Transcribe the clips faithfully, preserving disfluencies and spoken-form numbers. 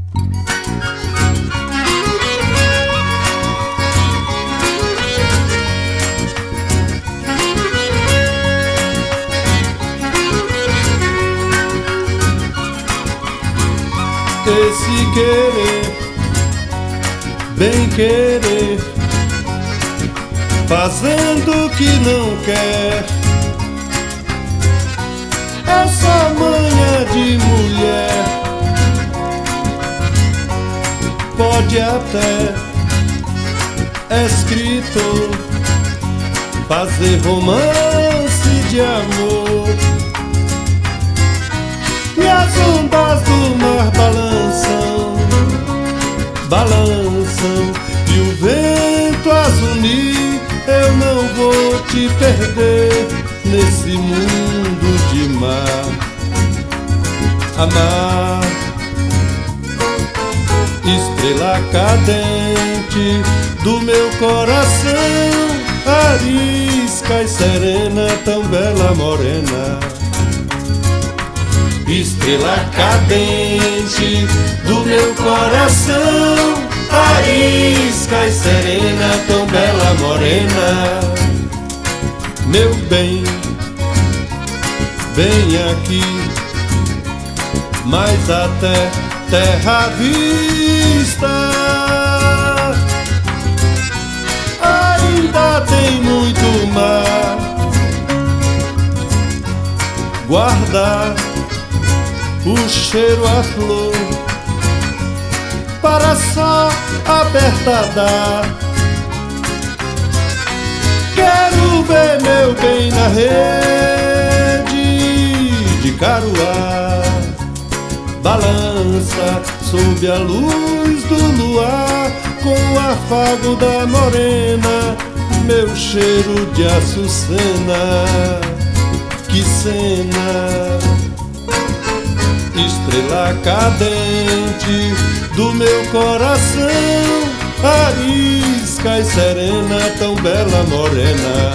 Esse querer, bem querer, fazendo o que não quer, essa manha de mulher pode até, escrito, fazer romance de amor. E as ondas do mar balançam, balançam, e o vento as unir. Eu não vou te perder nesse mundo de mar. Amar, estrela cadente do meu coração, arisca e serena, tão bela morena. Estrela cadente do meu coração, arisca e serena, tão bela morena. Meu bem, vem aqui, mais até terra à vista. Ainda tem muito mar, guardar o cheiro à flor, para só aberta dar. Quero ver meu bem na rede de caruá, balança sob a luz do luar, com o afago da morena, meu cheiro de açucena. Que cena! Estrela cadente do meu coração, arisca e serena, tão bela morena.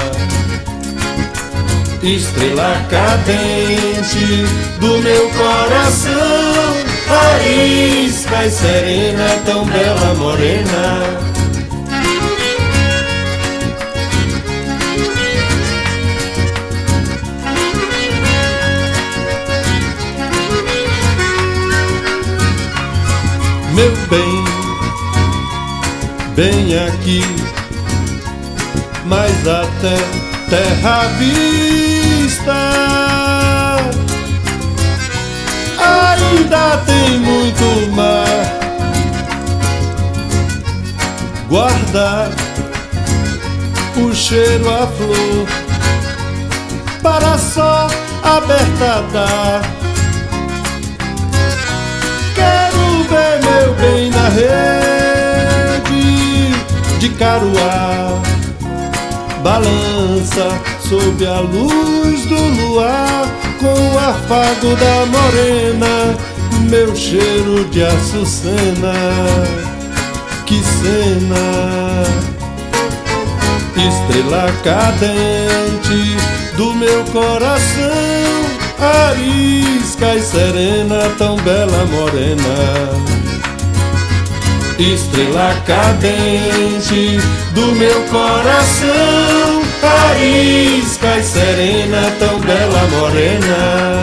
Estrela cadente do meu coração, arisca e serena, tão bela morena. Meu bem, bem aqui, mais até terra à vista. Ainda tem muito mar, guardar o cheiro à flor, para só aberta dar. Meu bem na rede de caruá, balança sob a luz do luar, com o afago da morena, meu cheiro de açucena. Que cena! Estrela cadente do meu coração, arisca e serena, tão bela morena. Estrela cadente do meu coração, arisca e serena, tão bela morena.